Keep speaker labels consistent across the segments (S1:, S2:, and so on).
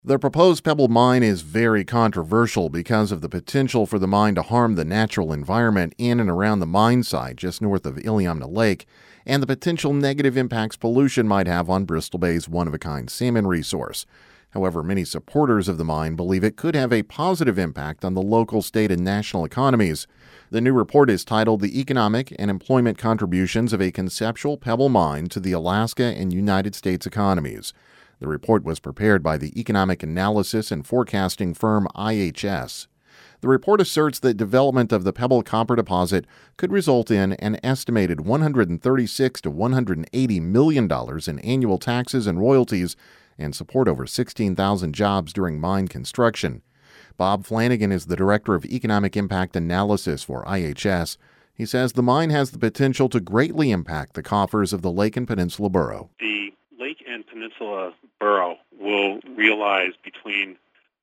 S1: The proposed Pebble Mine is very controversial because of the potential for the mine to harm the natural environment in and around the mine site just north of Iliamna Lake, and the potential negative impacts pollution might have on Bristol Bay's one-of-a-kind salmon resource. However, many supporters of the mine believe it could have a positive impact on the local, state, and national economies. The new report is titled The Economic and Employment Contributions of a Conceptual Pebble Mine to the Alaska and United States Economies. The report was prepared by the economic analysis and forecasting firm IHS. The report asserts that development of the Pebble copper deposit could result in an estimated $136 to $180 million in annual taxes and royalties and support over 16,000 jobs during mine construction. Bob Flanagan is the Director of Economic Impact Analysis for IHS. He says the mine has the potential to greatly impact the coffers of the Lake and Peninsula Borough.
S2: The Lake and Peninsula Borough will realize between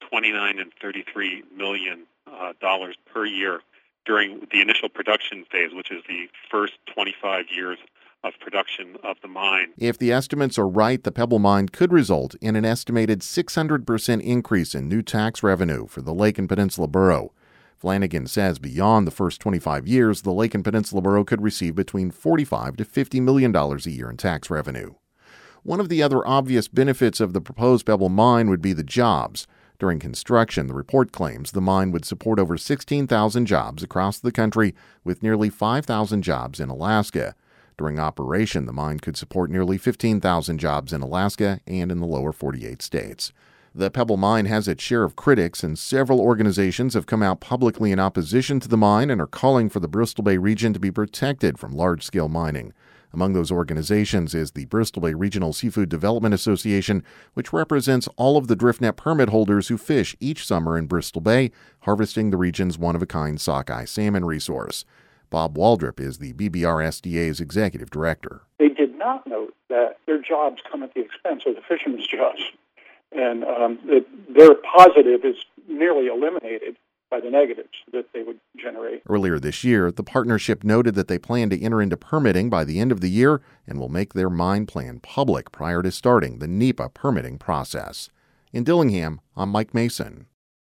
S2: $29 and $33 million dollars per year during the initial production phase, which is the first 25 years of production of the mine.
S1: If the estimates are right, the Pebble Mine could result in an estimated 600% increase in new tax revenue for the Lake and Peninsula Borough. Flanagan says beyond the first 25 years, the Lake and Peninsula Borough could receive between $45 to $50 million a year in tax revenue. One of the other obvious benefits of the proposed Pebble Mine would be the jobs. During construction, the report claims the mine would support over 16,000 jobs across the country, with nearly 5,000 jobs in Alaska. During operation, the mine could support nearly 15,000 jobs in Alaska and in the lower 48 states. The Pebble Mine has its share of critics, and several organizations have come out publicly in opposition to the mine and are calling for the Bristol Bay region to be protected from large-scale mining. Among those organizations is the Bristol Bay Regional Seafood Development Association, which represents all of the DriftNet permit holders who fish each summer in Bristol Bay, harvesting the region's one-of-a-kind sockeye salmon resource. Bob Waldrop is the BBR-SDA's executive director.
S3: They did not note that their jobs come at the expense of the fishermen's jobs, and their positive is nearly eliminated by the negatives that they would generate.
S1: Earlier this year, the partnership noted that they plan to enter into permitting by the end of the year and will make their mine plan public prior to starting the NEPA permitting process. In Dillingham, I'm Mike Mason.